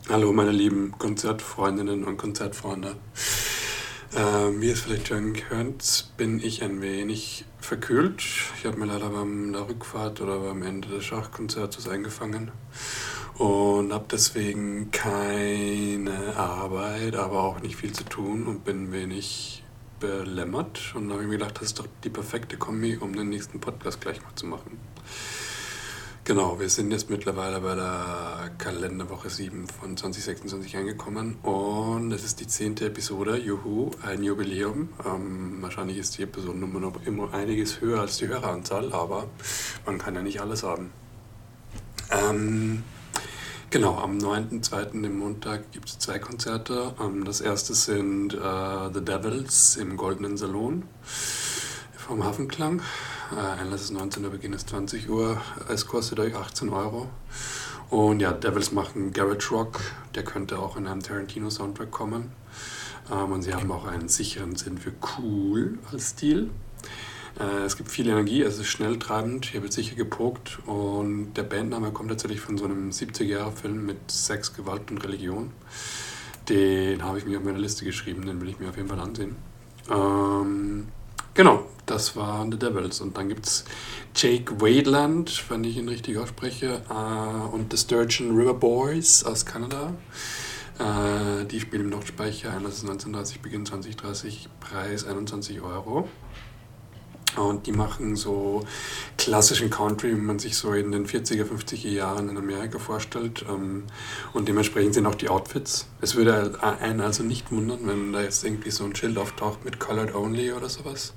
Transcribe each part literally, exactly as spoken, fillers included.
Hallo meine lieben Konzertfreundinnen und Konzertfreunde. Ähm, wie ihr es vielleicht schon gehört, bin ich ein wenig verkühlt. Ich habe mir leider beim der Rückfahrt oder beim Ende des Schachkonzertes eingefangen und habe deswegen keine Arbeit, aber auch nicht viel zu tun und bin ein wenig belämmert. Und da habe ich mir gedacht, das ist doch die perfekte Kombi, um den nächsten Podcast gleich mal zu machen. Genau, wir sind jetzt mittlerweile bei der Kalenderwoche sieben von zwanzig sechsundzwanzig angekommen und es ist die zehnte Episode, juhu, ein Jubiläum. Ähm, wahrscheinlich ist die Episodennummer noch immer einiges höher als die Höreranzahl, aber man kann ja nicht alles haben. Ähm, genau, am neunten zweiten im Montag gibt es zwei Konzerte. Ähm, das erste sind äh, The Devils im Goldenen Salon vom Hafenklang. Äh, Einlass ist neunzehn Uhr, Beginn ist zwanzig Uhr. Es kostet euch achtzehn Euro. Und ja, Devils machen Garage Rock. Der könnte auch in einem Tarantino-Soundtrack kommen. Ähm, und sie haben auch einen sicheren Sinn für cool als Stil. Äh, es gibt viel Energie, es ist schnell treibend, hier wird sicher gepokt. Und der Bandname kommt tatsächlich von so einem siebziger-Jahre-Film mit Sex, Gewalt und Religion. Den habe ich mir auf meine Liste geschrieben, den will ich mir auf jeden Fall ansehen. Ähm, Genau, das waren The Devils. Und dann gibt es Jake Wadeland, wenn ich ihn richtig ausspreche, äh, und The Sturgeon River Boys aus Kanada. Äh, die spielen im Nordspeicher, Einlass ist neunzehn Uhr dreißig, Beginn zwanzig dreißig, Preis einundzwanzig Euro. Und die machen so klassischen Country, wie man sich so in den vierziger, fünfziger Jahren in Amerika vorstellt. Und dementsprechend sind auch die Outfits. Es würde einen also nicht wundern, wenn da jetzt irgendwie so ein Schild auftaucht mit Colored Only oder sowas.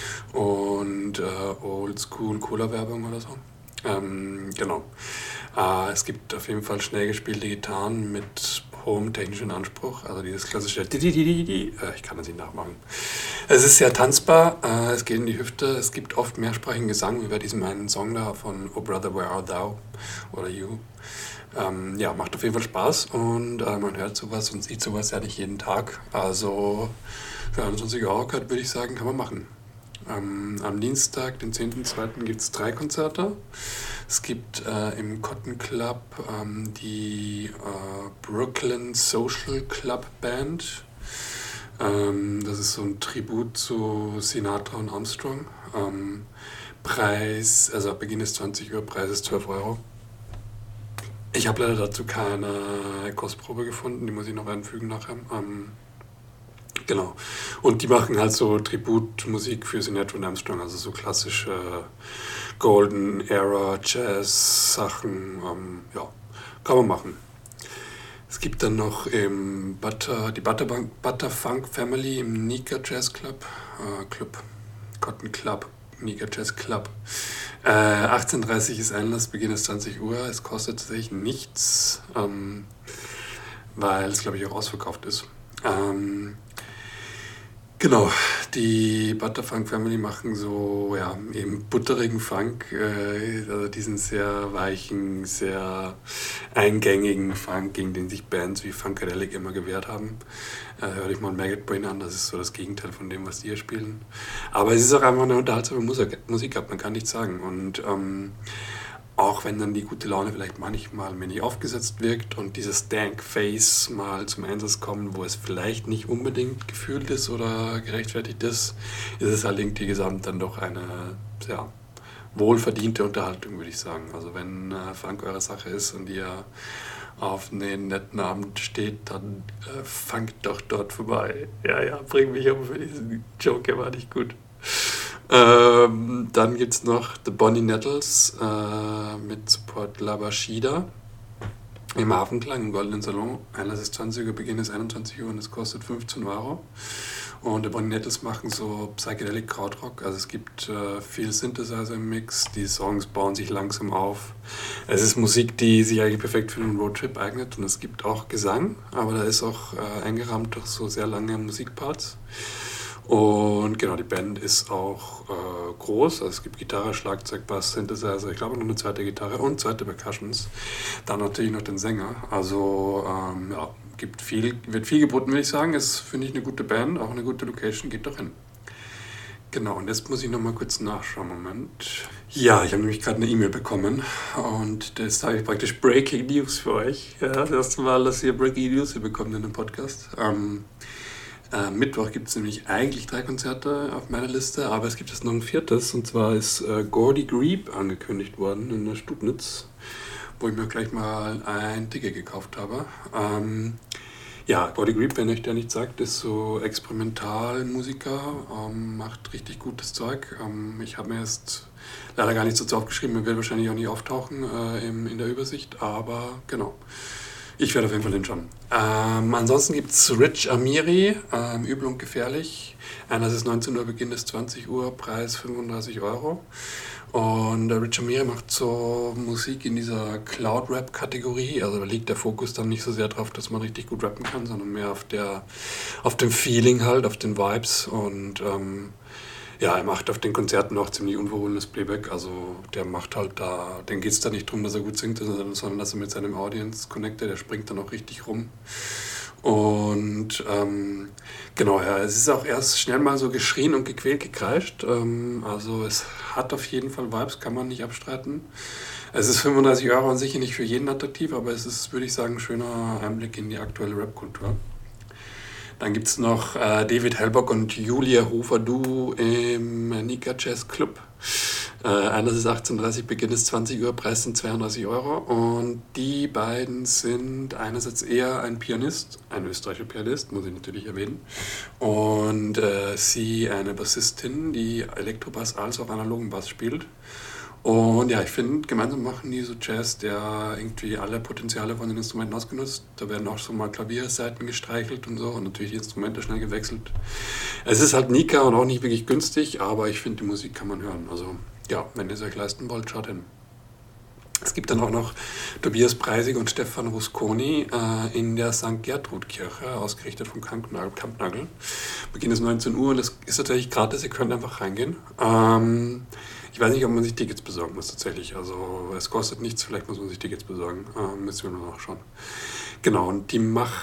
Und äh, Old School Cola-Werbung oder so. Ähm, genau. Äh, es gibt auf jeden Fall schnell gespielte Gitarren mit hohem technischen Anspruch, also dieses klassische Di-di-di-di-di. Äh, ich kann das nicht nachmachen. Es ist sehr tanzbar, äh, es geht in die Hüfte, es gibt oft mehrsprachigen Gesang wie bei diesem einen Song da von Oh Brother Where Art Thou oder You. Ähm, ja, macht auf jeden Fall Spaß und äh, man hört sowas und sieht sowas ja nicht jeden Tag. Also für einundzwanzig Euro würde ich sagen, kann man machen. Ähm, am Dienstag, den zehnten zweiten gibt es drei Konzerte. Es gibt äh, im Cotton Club ähm, die äh, Brooklyn Social Club Band. Ähm, das ist so ein Tribut zu Sinatra und Armstrong. Ähm, Preis, also Beginn ist zwanzig Uhr, Preis ist zwölf Euro. Ich habe leider dazu keine Kostprobe gefunden, die muss ich noch einfügen nachher. Ähm, Genau. Und die machen halt so Tributmusik für Sinatra und Armstrong, also so klassische Golden Era Jazz Sachen. Ähm, ja, kann man machen. Es gibt dann noch im Butter, die Butterbank, Butterfunk Family im Nika Jazz Club, äh, Club, Cotton Club, Nika Jazz Club. Äh, achtzehn Uhr dreißig ist Einlass, Beginn ist zwanzig Uhr. Es kostet tatsächlich nichts, ähm, weil es, glaube ich, auch ausverkauft ist. Ähm, Genau, die Butterfunk Family machen so, ja, eben butterigen Funk, äh, also diesen sehr weichen, sehr eingängigen Funk, gegen den sich Bands wie Funkadelic immer gewehrt haben. Äh, hör dich mal Maggot Brain an, das ist so das Gegenteil von dem, was die hier spielen. Aber es ist auch einfach eine unterhaltsame Musik, Musik man kann nichts sagen. Und ähm, auch wenn dann die gute Laune vielleicht manchmal mir nicht aufgesetzt wirkt und dieses Dank Face mal zum Einsatz kommt, wo es vielleicht nicht unbedingt gefühlt ist oder gerechtfertigt ist, ist es halt irgendwie gesamt dann doch eine sehr wohlverdiente Unterhaltung, würde ich sagen. Also wenn äh, Funk eure Sache ist und ihr auf einen netten Abend steht, dann äh, fangt doch dort vorbei. Ja, ja, bring mich um für diesen Joke, der war nicht gut. Ähm, dann gibt es noch The Bonnie Nettles äh, mit Support Labashida im Hafenklang im Goldenen Salon. Einlass ist zwanzig Uhr, Beginn ist einundzwanzig Uhr und es kostet fünfzehn Euro. Und The Bonnie Nettles machen so Psychedelic Krautrock, also es gibt äh, viel Synthesizer im Mix, die Songs bauen sich langsam auf. Es ist Musik, die sich eigentlich perfekt für einen Roadtrip eignet und es gibt auch Gesang, aber da ist auch äh, eingerahmt durch so sehr lange Musikparts. Und genau, die Band ist auch äh, groß, also es gibt Gitarre, Schlagzeug, Bass, Synthesizer, ich glaube noch eine zweite Gitarre und zweite Percussions. Dann natürlich noch den Sänger, also ähm, ja, gibt viel, wird viel geboten, würde ich sagen. Ist, finde ich, eine gute Band, auch eine gute Location, geht doch hin. Genau, und jetzt muss ich nochmal kurz nachschauen. Moment. Ja, ich habe nämlich gerade eine E-Mail bekommen und das habe ich praktisch Breaking News für euch. Ja, das erste Mal, dass ihr Breaking News hier bekommt in dem Podcast. Ähm, äh, Mittwoch gibt es nämlich eigentlich drei Konzerte auf meiner Liste, aber es gibt jetzt noch ein viertes, und zwar ist äh, Gordy Grebe angekündigt worden in der Stubnitz, wo ich mir gleich mal ein Ticket gekauft habe. Ähm, Ja, Gordy Grebe, wenn euch der nicht sagt, ist so Experimentalmusiker, ähm, macht richtig gutes Zeug. Ähm, ich habe mir jetzt leider gar nichts dazu aufgeschrieben, er wird wahrscheinlich auch nicht auftauchen äh, im, in der Übersicht, aber genau, ich werde auf jeden Fall hinschauen. Ähm, ansonsten gibt es Rich Amiri, ähm, Übel und Gefährlich. Einerseits ist neunzehn Uhr, Beginn ist zwanzig Uhr, Preis fünfunddreißig Euro. Und der Rich Amiri macht so Musik in dieser Cloud-Rap-Kategorie. Also da liegt der Fokus dann nicht so sehr drauf, dass man richtig gut rappen kann, sondern mehr auf der, auf dem Feeling halt, auf den Vibes. Und ähm, ja, er macht auf den Konzerten auch ziemlich unverhohlenes Playback. Also der macht halt da, dem geht es da nicht darum, dass er gut singt, sondern, sondern dass er mit seinem Audience connectet. Der springt dann auch richtig rum. Und ähm, genau, ja, es ist auch erst schnell mal so geschrien und gequält, gekreischt. Ähm, also es hat auf jeden Fall Vibes, kann man nicht abstreiten. Es ist fünfunddreißig Euro an sich nicht für jeden attraktiv, aber es ist, würde ich sagen, ein schöner Einblick in die aktuelle Rap-Kultur. Dann gibt es noch äh, David Hellbock und Julia Hofer-Du im Nika Jazz Club. Äh, Eines ist achtzehn Uhr dreißig, Beginn ist zwanzig Uhr, Preis sind zweiunddreißig Euro. Und die beiden sind einerseits eher ein Pianist, ein österreichischer Pianist, muss ich natürlich erwähnen, und äh, sie eine Bassistin, die Elektrobass als auch analogen Bass spielt. Und ja, ich finde, gemeinsam machen die so Jazz, der irgendwie alle Potenziale von den Instrumenten ausgenutzt. Da werden auch so mal Klavierseiten gestreichelt und so und natürlich die Instrumente schnell gewechselt. Es ist halt Nika und auch nicht wirklich günstig, aber ich finde, die Musik kann man hören. Also ja, wenn ihr es euch leisten wollt, schaut hin. Es gibt dann auch noch Tobias Preisig und Stefan Rusconi äh, in der Sankt Gertrud-Kirche, ausgerichtet vom Kampnagel. Beginn ist neunzehn Uhr und es ist tatsächlich gratis, ihr könnt einfach reingehen. Ähm, ich weiß nicht, ob man sich Tickets besorgen muss tatsächlich. Also es kostet nichts, vielleicht muss man sich Tickets besorgen. Ähm, müssen wir nur nachschauen. Genau, und die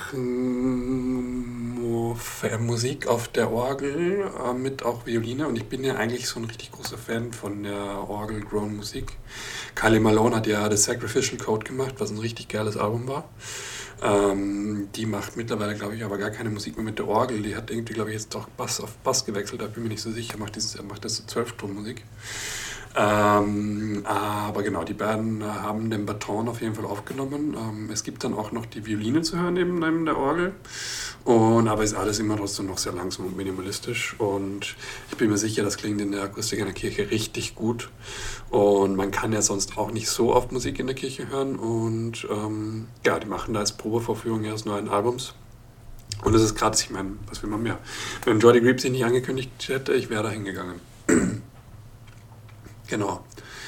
machen Musik auf der Orgel äh, mit auch Violine, und ich bin ja eigentlich so ein richtig großer Fan von der Orgel-Grown-Musik. Kylie Malone hat ja The Sacrificial Code gemacht, was ein richtig geiles Album war. Ähm, die macht mittlerweile, glaube ich, aber gar keine Musik mehr mit der Orgel. Die hat irgendwie, glaube ich, jetzt doch Bass auf Bass gewechselt, da bin ich mir nicht so sicher. Macht, dieses, macht das so zwölf-Ton-Musik. Ähm, aber genau, die beiden äh, haben den Baton auf jeden Fall aufgenommen. Ähm, es gibt dann auch noch die Violine zu hören neben, neben der Orgel. Und, aber ist alles immer trotzdem noch sehr langsam und minimalistisch. Und ich bin mir sicher, das klingt in der Akustik in der Kirche richtig gut. Und man kann ja sonst auch nicht so oft Musik in der Kirche hören. Und ähm, ja, die machen da als Probevorführung ihres neuen Albums. Und es ist gratis, ich meine, was will man mehr? Wenn Gordy Grebe sich nicht angekündigt hätte, ich wäre da hingegangen. Genau.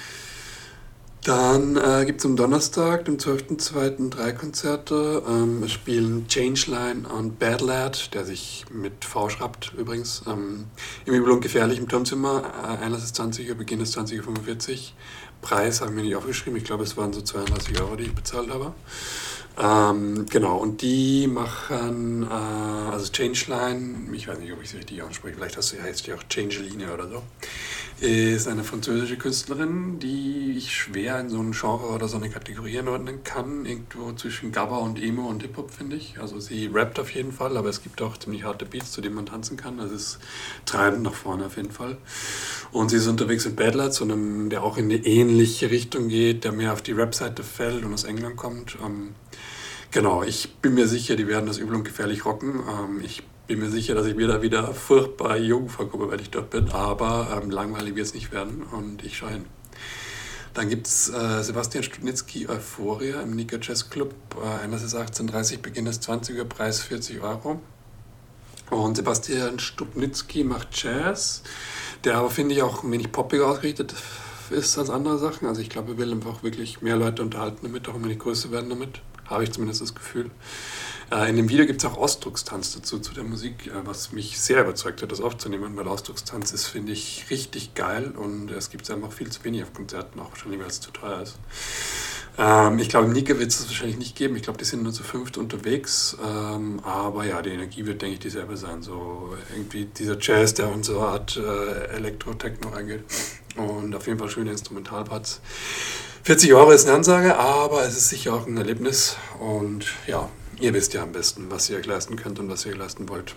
Dann äh, gibt es am Donnerstag, dem zwölften zweiten drei Konzerte. Ähm, es spielen Changeline und Bad Lad, der sich mit V schreibt übrigens, ähm, im Übel und Gefährlich im Turmzimmer. Äh, Einlass ist zwanzig Uhr, Beginn ist zwanzig Uhr fünfundvierzig. Preis habe ich mir nicht aufgeschrieben, ich glaube es waren so zweiunddreißig Euro, die ich bezahlt habe. Ähm, genau, und die machen, äh, also Changeline, ich weiß nicht, ob ich sie richtig ausspreche, vielleicht heißt sie auch Changeline oder so, ist eine französische Künstlerin, die ich schwer in so ein Genre oder so eine Kategorie einordnen kann, irgendwo zwischen Gabba und Emo und Hip-Hop, finde ich. Also sie rappt auf jeden Fall, aber es gibt auch ziemlich harte Beats, zu denen man tanzen kann, das ist treibend nach vorne auf jeden Fall. Und sie ist unterwegs mit Bad Lad, so einem, der auch in eine ähnliche Richtung geht, der mehr auf die Rap-Seite fällt und aus England kommt. Ähm, Genau, ich bin mir sicher, die werden das Übel und Gefährlich rocken. Ähm, ich bin mir sicher, dass ich mir da wieder furchtbar jung vorkomme, wenn ich dort bin, aber ähm, langweilig wird es nicht werden und ich schaue hin. Dann gibt es äh, Sebastian Studnitzky, Euphoria im Nika Jazz Club. Äh, Einlass ist achtzehn Uhr dreißig, Beginn ist zwanzig Uhr, Preis vierzig Euro. Und Sebastian Studnitzky macht Jazz, der aber, finde ich, auch ein wenig poppiger ausgerichtet ist als andere Sachen. Also ich glaube, er will einfach wirklich mehr Leute unterhalten damit, auch immer die größer werden damit. Habe ich zumindest das Gefühl. Äh, in dem Video gibt es auch Ausdruckstanz dazu, zu der Musik, äh, was mich sehr überzeugt hat, das aufzunehmen, weil Ausdruckstanz ist, finde ich, richtig geil und es gibt es einfach viel zu wenig auf Konzerten, auch wahrscheinlich, weil es zu teuer ist. Ähm, ich glaube, im Nika wird es das wahrscheinlich nicht geben. Ich glaube, die sind nur zu fünft unterwegs. Ähm, aber ja, die Energie wird, denke ich, dieselbe sein. So irgendwie dieser Jazz, der in so eine Art äh, Elektro-Techno eingeht. Und auf jeden Fall schöne Instrumentalparts. vierzig Euro ist eine Ansage, aber es ist sicher auch ein Erlebnis. Und ja, ihr wisst ja am besten, was ihr euch leisten könnt und was ihr leisten wollt.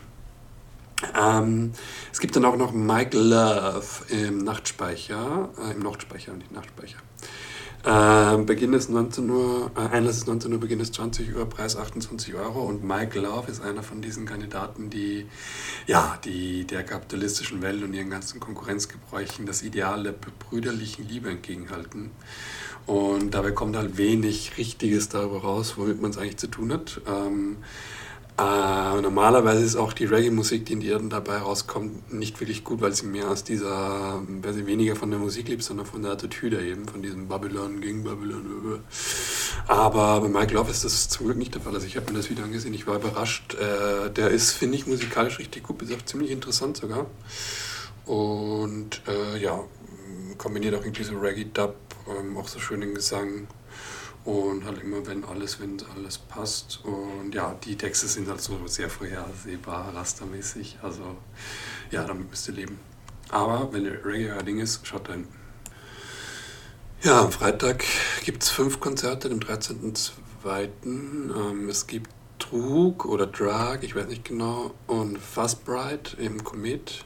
Ähm, es gibt dann auch noch Mike Love im Nachtspeicher, äh, im Nachtspeicher, nicht Nachtspeicher. Äh, Beginn ist neunzehn Uhr, äh, Einlass ist neunzehn Uhr, Beginn ist zwanzig Uhr, Preis achtundzwanzig Euro und Mike Love ist einer von diesen Kandidaten, die, ja, die der kapitalistischen Welt und ihren ganzen Konkurrenzgebräuchen das Ideal der brüderlichen Liebe entgegenhalten. Und dabei kommt halt wenig Richtiges darüber raus, womit man es eigentlich zu tun hat. Ähm, Äh, normalerweise ist auch die Reggae-Musik, die in ihr dabei rauskommt, nicht wirklich gut, weil sie mehr aus dieser, weil sie weniger von der Musik liebt, sondern von der Attitüde eben, von diesem Babylon gegen Babylon. Aber bei Mike Love ist das zum Glück nicht der Fall. Also ich habe mir das Video angesehen, ich war überrascht. Äh, der ist, finde ich, musikalisch richtig gut, ist auch ziemlich interessant sogar. Und äh, ja, kombiniert auch irgendwie so Reggae-Dub, ähm, auch so schönen Gesang. Und halt immer, wenn alles, wenn alles passt. Und ja, die Texte sind halt so sehr vorhersehbar, rastermäßig. Also ja, damit müsst ihr leben. Aber wenn ihr Reggae euer Ding ist, schaut da hin. Ja, am Freitag gibt es fünf Konzerte, am dreizehnten zweiten Ähm, es gibt Trug oder Drag, ich weiß nicht genau, und Fast Bride im Komet.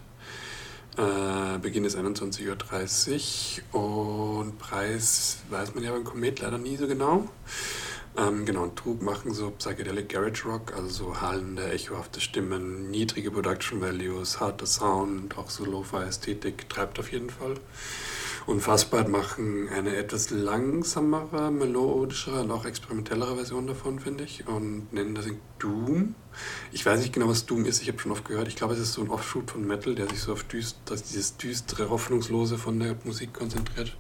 Äh, Beginn ist einundzwanzig Uhr dreißig und Preis weiß man ja beim Komet leider nie so genau. Ähm, genau, und Trug machen so Psychedelic Garage Rock, also so hallende, echohafte Stimmen, niedrige Production Values, harter Sound, auch so Lo-Fi-Ästhetik, treibt auf jeden Fall. Und Fastbite machen eine etwas langsamere, melodischere und auch experimentellere Version davon, finde ich, und nennen das Doom. Ich weiß nicht genau, was Doom ist, ich habe schon oft gehört. Ich glaube, es ist so ein Offshoot von Metal, der sich so auf düst, dass dieses düstere, hoffnungslose von der Musik konzentriert.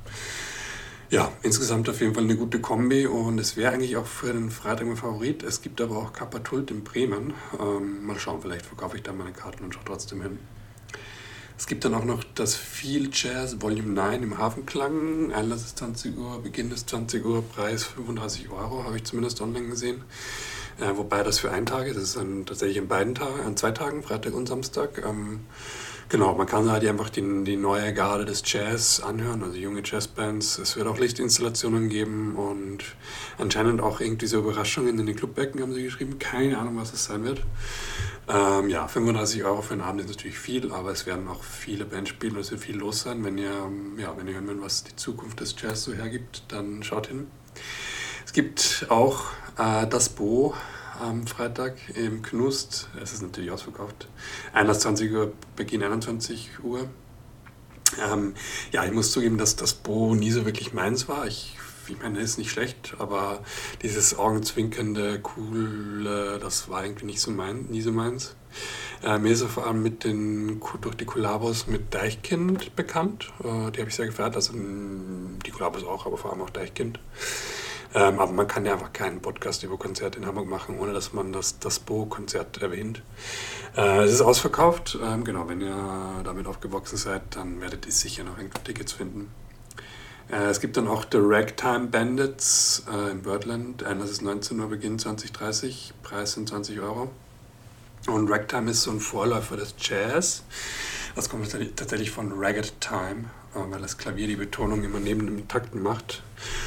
Ja, insgesamt auf jeden Fall eine gute Kombi und es wäre eigentlich auch für den Freitag mein Favorit. Es gibt aber auch Kapatult in Bremen. Ähm, mal schauen, vielleicht verkaufe ich da meine Karten und schaue trotzdem hin. Es gibt dann auch noch das Feel Jazz Volume neun im Hafenklang. Einlass ist zwanzig Uhr, Beginn ist zwanzig Uhr, Preis fünfunddreißig Euro, habe ich zumindest online gesehen. Äh, wobei das für einen Tag ist, das ist dann tatsächlich an beiden Tagen, an zwei Tagen, Freitag und Samstag. Ähm, genau, man kann halt einfach die, die neue Garde des Jazz anhören, also junge Jazzbands. Es wird auch Lichtinstallationen geben und anscheinend auch irgendwie so Überraschungen in den Clubbecken, haben sie geschrieben. Keine Ahnung, was es sein wird. Ähm, ja, fünfunddreißig Euro für einen Abend ist natürlich viel, aber es werden auch viele Bands spielen und es wird viel los sein. Wenn ihr, ja, wenn ihr hören wollt, was die Zukunft des Jazz so hergibt, dann schaut hin. Es gibt auch äh, das Bo am Freitag im Knust. Es ist natürlich ausverkauft. Einlass zwanzig Uhr, Beginn einundzwanzig Uhr. Ähm, ja, ich muss zugeben, dass das Bo nie so wirklich meins war. Ich Ich meine, ist nicht schlecht, aber dieses augenzwinkernde, coole, das war irgendwie nicht so mein, nie so meins. Äh, mir ist er vor allem mit den, durch die Kollabos mit Deichkind bekannt. Äh, die habe ich sehr gefeiert, also mh, die Kollabos auch, aber vor allem auch Deichkind. Ähm, aber man kann ja einfach keinen Podcast über Konzerte in Hamburg machen, ohne dass man das, das Bo-Konzert erwähnt. Äh, es ist ausverkauft, ähm, genau, wenn ihr damit aufgewachsen seid, dann werdet ihr sicher noch irgendwo Tickets finden. Äh, es gibt dann auch The Ragtime Bandits äh, in Birdland. Einlass ist neunzehn Uhr, Beginn zwanzig Uhr dreißig, Preis sind zwanzig Euro. Und Ragtime ist so ein Vorläufer des Jazz. Das kommt tatsächlich von Ragged Time, äh, weil das Klavier die Betonung immer neben den Takten macht.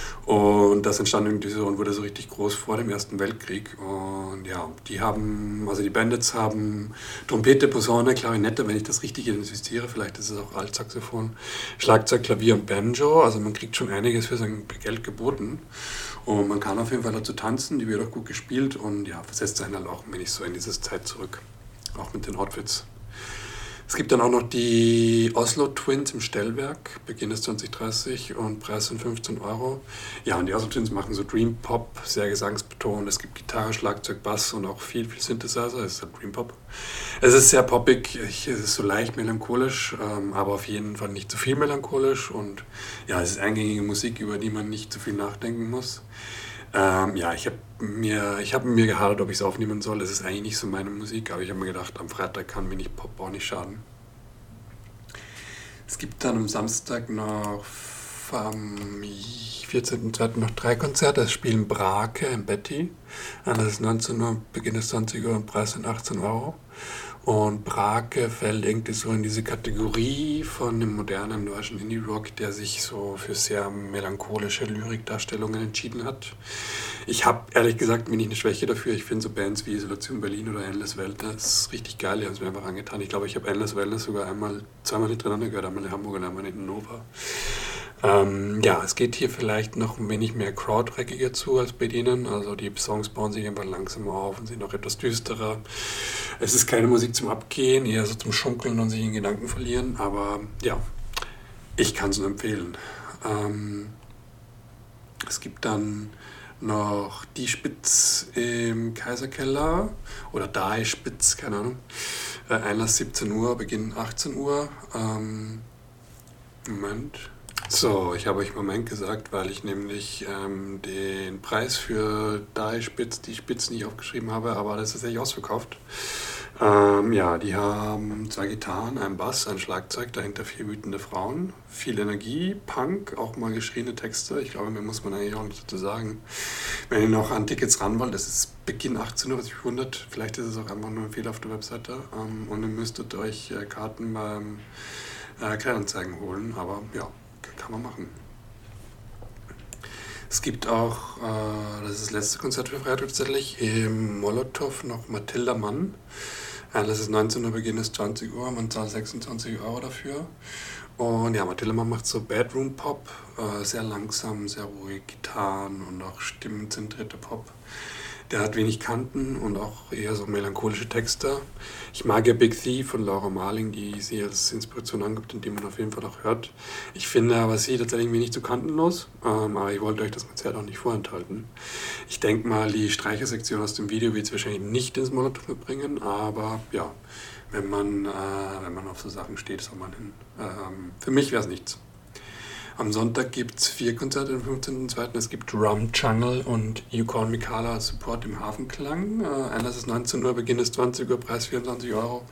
Und das entstand irgendwie so und wurde so richtig groß vor dem Ersten Weltkrieg. Und ja, die haben, also die Bandits haben Trompete, Posaune, Klarinette, wenn ich das richtig identifiziere, vielleicht ist es auch Altsaxophon, Schlagzeug, Klavier und Banjo. Also man kriegt schon einiges für sein Geld geboten. Und man kann auf jeden Fall dazu tanzen, die wird auch gut gespielt und ja, versetzt einen halt auch ein wenig so in diese Zeit zurück. Auch mit den Outfits. Es gibt dann auch noch die Oslo Twins im Stellwerk, Beginn ist zwanzig Uhr dreißig und Preis sind fünfzehn Euro. Ja, und die Oslo Twins machen so Dream Pop, sehr gesangsbetont. Es gibt Gitarre, Schlagzeug, Bass und auch viel, viel Synthesizer. Es ist halt Dream Pop. Es ist sehr poppig, es ist so leicht melancholisch, aber auf jeden Fall nicht zu viel melancholisch. Und ja, es ist eingängige Musik, über die man nicht zu viel nachdenken muss. Ähm, ja, ich habe mir, ich hab mir gehadert, ob ich es aufnehmen soll. Es ist eigentlich nicht so meine Musik, aber ich habe mir gedacht, am Freitag kann mir nicht Pop auch nicht schaden. Es gibt dann am Samstag noch Molotow am vierzehnten zweiten noch drei Konzerte. Es spielen Brake im Betty. Das ist neunzehn Uhr, Beginn ist zwanzig Uhr und Preis sind achtzehn Euro. Und Brake fällt irgendwie so in diese Kategorie von dem modernen deutschen Indie-Rock, der sich so für sehr melancholische Lyrikdarstellungen entschieden hat. Ich habe ehrlich gesagt wenig eine Schwäche dafür. Ich finde so Bands wie Isolation Berlin oder Endless Wellness richtig geil. Die haben es mir einfach angetan. Ich glaube, ich habe Endless Wellness sogar einmal, zweimal hintereinander gehört. Einmal in Hamburg und einmal in Hannover. Ähm, ja, es geht hier vielleicht noch ein wenig mehr crowdrockiger zu als bei denen. Also die Songs bauen sich einfach langsamer auf und sind auch etwas düsterer. Es ist keine Musik zum Abgehen, eher so zum Schunkeln und sich in Gedanken verlieren. Aber ja, ich kann es nur empfehlen. Ähm, es gibt dann noch Die Spitz im Kaiserkeller oder Die Spitz, keine Ahnung. Äh, Einlass siebzehn Uhr, Beginn achtzehn Uhr. Ähm, Moment. So, ich habe euch Moment gesagt, weil ich nämlich ähm, den Preis für Die Spitz, die Spitz nicht aufgeschrieben habe, aber das ist tatsächlich ausverkauft. Ähm, ja, die haben zwei Gitarren, einen Bass, ein Schlagzeug, dahinter vier wütende Frauen, viel Energie, Punk, auch mal geschriene Texte. Ich glaube, mehr muss man eigentlich auch nicht dazu sagen. Wenn ihr noch an Tickets ran wollt, das ist Beginn achtzehn Uhr, was mich wundert. Vielleicht ist es auch einfach nur ein Fehler auf der Webseite. Ähm, und ihr müsstet euch äh, Karten beim äh, Kleinanzeigen holen, aber ja. Kann man machen. Es gibt auch, äh, das ist das letzte Konzert für Freitag tatsächlich, im Molotow noch Mathilda Mann. Äh, das ist neunzehn Uhr, Beginn ist zwanzig Uhr, man zahlt sechsundzwanzig Euro dafür. Und ja, Mathilda Mann macht so Bedroom Pop, äh, sehr langsam, sehr ruhig, Gitarren und auch stimmenzentrierter Pop. Der hat wenig Kanten und auch eher so melancholische Texte. Ich mag ja Big Thief von Laura Marling, die sie als Inspiration angibt und die man auf jeden Fall auch hört. Ich finde aber sie tatsächlich wenig zu kantenlos, ähm, aber ich wollte euch das Konzert auch nicht vorenthalten. Ich denke mal, die Streichersektion aus dem Video wird es wahrscheinlich nicht ins Molotow mitbringen, aber ja, wenn man, äh, wenn man auf so Sachen steht, soll man hin. Ähm, für mich wäre es nichts. Am Sonntag gibt es vier Konzerte am fünfzehnten zweiten Es gibt Rum Jungle und Yukon Mikala Support im Hafenklang. Äh, Einlass ist neunzehn Uhr, Beginn ist zwanzig Uhr, Preis vierundzwanzig Euro.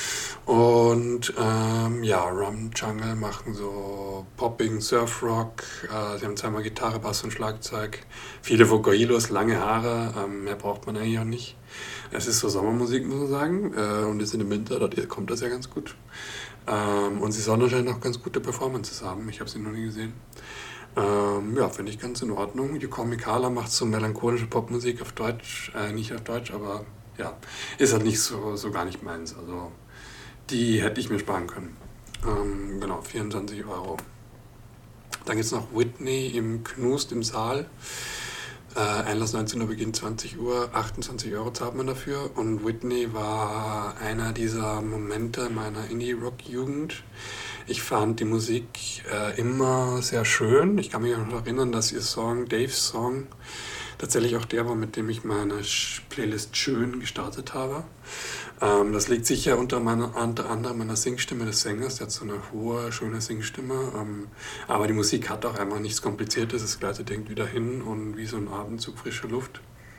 Und ähm, ja, Rum Jungle machen so Popping, Surfrock. Äh, sie haben zweimal Gitarre, Bass und Schlagzeug. Viele Vocailos, lange Haare. Ähm, mehr braucht man eigentlich auch nicht. Es ist so Sommermusik, muss man sagen. Äh, und jetzt in dem Winter, dort kommt das ja ganz gut. Ähm, und sie sollen anscheinend auch ganz gute Performances haben. Ich habe sie noch nie gesehen. Ähm, ja, finde ich ganz in Ordnung. Yukon Mikala macht so melancholische Popmusik auf Deutsch. Äh, nicht auf Deutsch, aber ja, ist halt nicht so, so gar nicht meins. Also die hätte ich mir sparen können. Ähm, genau, vierundzwanzig Euro. Dann gibt es noch Whitney im Knust im Saal. Äh, Einlass neunzehn Uhr, Beginn zwanzig Uhr, achtundzwanzig Euro zahlt man dafür. Und Whitney war einer dieser Momente meiner Indie-Rock-Jugend. Ich fand die Musik äh, immer sehr schön. Ich kann mich auch noch erinnern, dass ihr Song, Daves Song, tatsächlich auch der war, mit dem ich meine Playlist Schön gestartet habe. Ähm, das liegt sicher unter, meiner, unter anderem an der Singstimme des Sängers. Der hat so eine hohe, schöne Singstimme. Ähm, aber die Musik hat auch einfach nichts Kompliziertes. Es gleitet irgendwie dahin und wie so ein Abendzug frische Luft.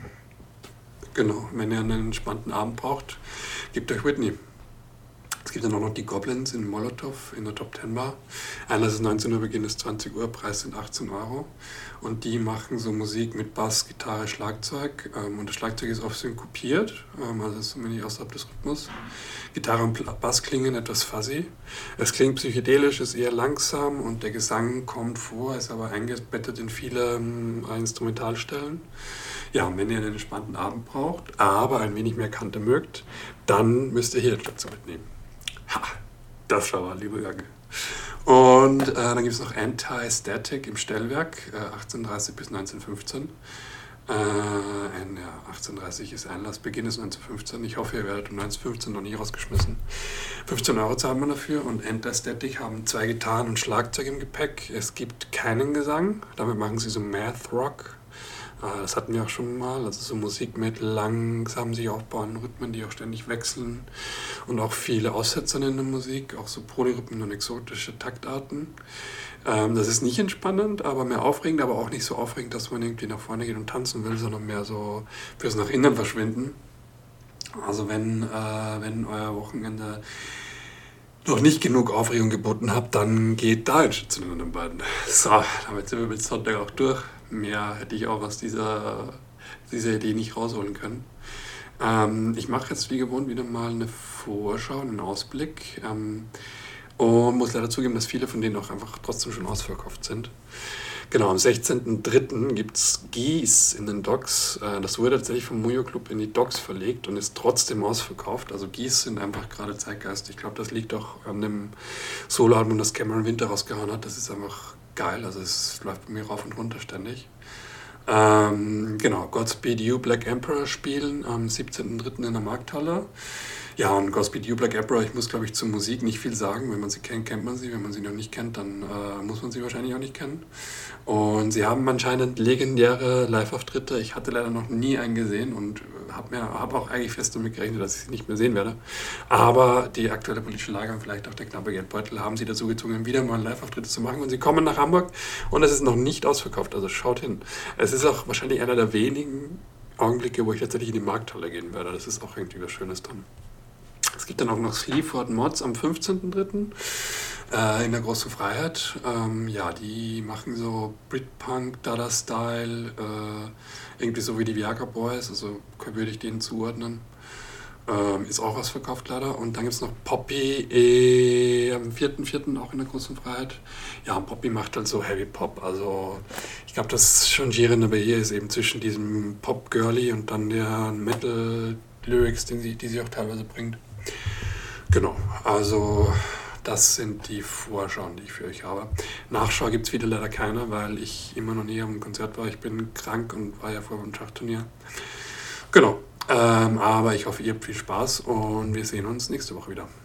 Genau, wenn ihr einen entspannten Abend braucht, gebt euch Whitney. Es gibt dann auch noch die Goblins in Molotow in der Top zehn Bar. Einlass ist neunzehn Uhr, Beginn ist zwanzig Uhr, Preis sind achtzehn Euro. Und die machen so Musik mit Bass, Gitarre, Schlagzeug. Ähm, und das Schlagzeug ist oft synkopiert, ähm, also ist zumindest außerhalb des Rhythmus. Gitarre und Bass klingen etwas fuzzy. Es klingt psychedelisch, ist eher langsam und der Gesang kommt vor, ist aber eingebettet in viele ähm, Instrumentalstellen. Ja, und wenn ihr einen entspannten Abend braucht, aber ein wenig mehr Kante mögt, dann müsst ihr hier den Platz mitnehmen. Ha, das war mal, liebe Jacke. Und äh, dann gibt es noch Anti-Static im Stellwerk, äh, achtzehn Uhr dreißig bis neunzehn Uhr fünfzehn. Äh, ja, achtzehn Uhr dreißig ist Einlass, Beginn ist neunzehn Uhr fünfzehn. Ich hoffe, ihr werdet um neunzehn Uhr fünfzehn noch nie rausgeschmissen. fünfzehn Euro zahlt man dafür und Anti-Static haben zwei Gitarren und Schlagzeug im Gepäck. Es gibt keinen Gesang, damit machen sie so Math Rock. Das hatten wir auch schon mal, also so Musik mit langsam sich aufbauenden Rhythmen, die auch ständig wechseln und auch viele Aussetzer in der Musik, auch so Polyrhythmen und exotische Taktarten. Ähm, das ist nicht entspannend, aber mehr aufregend, aber auch nicht so aufregend, dass man irgendwie nach vorne geht und tanzen will, sondern mehr so fürs nach innen verschwinden. Also wenn, äh, wenn euer Wochenende noch nicht genug Aufregung geboten habe, dann geht da ein Schritt zu den anderen beiden. So, damit sind wir mit Sonntag auch durch. Mehr hätte ich auch aus dieser, dieser Idee nicht rausholen können. Ähm, ich mache jetzt wie gewohnt wieder mal eine Vorschau, einen Ausblick. Ähm, und muss leider zugeben, dass viele von denen auch einfach trotzdem schon ausverkauft sind. Genau, am sechzehnten dritten gibt es Geese in den Docks. Äh, Das wurde tatsächlich vom Mujo Club in die Docks verlegt und ist trotzdem ausverkauft. Also Geese sind einfach gerade Zeitgeist. Ich glaube, das liegt auch an dem Soloalbum, das Cameron Winter rausgehauen hat. Das ist einfach geil. Also es läuft bei mir rauf und runter ständig. Ähm, genau, Godspeed You Black Emperor spielen am siebzehnten dritten in der Markthalle. Ja, und Godspeed You Black Emperor, ich muss glaube ich zur Musik nicht viel sagen. Wenn man sie kennt, kennt man sie. Wenn man sie noch nicht kennt, dann äh, muss man sie wahrscheinlich auch nicht kennen. Und sie haben anscheinend legendäre Live-Auftritte. Ich hatte leider noch nie einen gesehen und habe hab auch eigentlich fest damit gerechnet, dass ich sie nicht mehr sehen werde. Aber die aktuelle politische Lage und vielleicht auch der knappe Geldbeutel haben sie dazu gezwungen, wieder mal Live-Auftritte zu machen. Und sie kommen nach Hamburg und es ist noch nicht ausverkauft. Also schaut hin. Es ist auch wahrscheinlich einer der wenigen Augenblicke, wo ich tatsächlich in die Markthalle gehen werde. Das ist auch irgendwie was Schönes dann. Es gibt dann auch noch Sleaford Mods am fünfzehnten dritten äh, in der Großen Freiheit. Ähm, ja, die machen so Britpunk, Dada-Style, äh, irgendwie so wie die Viagra Boys, also würde ich denen zuordnen. Ähm, ist auch ausverkauft leider. Und dann gibt es noch Poppy eh, am vierten vierten auch in der Großen Freiheit. Ja, und Poppy macht halt so Heavy Pop. Also ich glaube, das Changierende bei ihr ist eben zwischen diesem Pop-Girly und dann der Metal-Lyrics, die sie, die sie auch teilweise bringt. Genau, also das sind die Vorschauen, die ich für euch habe. Nachschau gibt es wieder leider keine, weil ich immer noch nie am Konzert war. Ich bin krank und war ja vor dem Schachturnier. Genau, ähm, aber ich hoffe, ihr habt viel Spaß und wir sehen uns nächste Woche wieder.